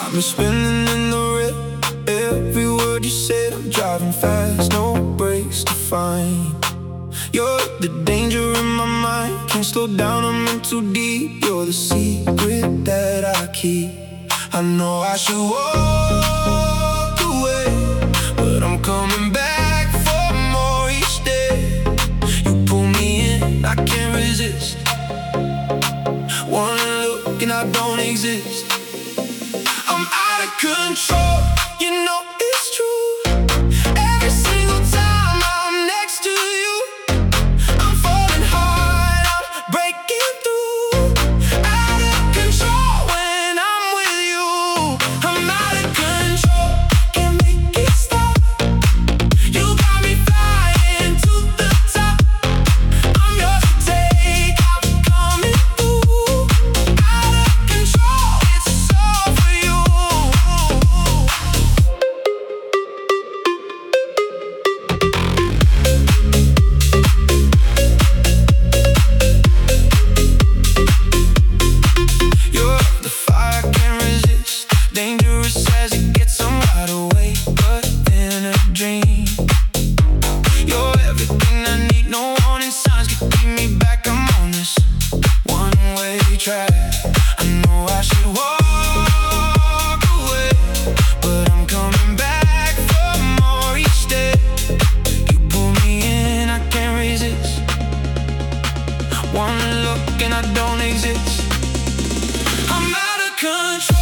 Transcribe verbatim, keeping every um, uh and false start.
I've been spinning in the red. Every word you said, I'm driving fast, no brakes to find. You're the danger in my mind, can't slow down, I'm in too deep. You're the secret that I keep. I know I should walk away, but I'm coming back for more each day. You pull me in, I can't resist. One look and I don't exist. I'm out of control, you know it's true. Every single time I'm next to you, I'm falling hard, I'm breaking through. Out of control when I'm with you. I'm out of control, can't make it stop. You got me flying to the top. I'm yours to take, I'm coming through. Out of control, it's all for you. You're the fire I can't resist, dangerous as it gets, I'm wide awake, but in a dream. You're everything I need, no warning signs can keep me back. I'm on this one-way track. I know I should walk away, but I'm coming back for more each day. You pull me in, I can't resist. One look and I don't exist. I'm out of control.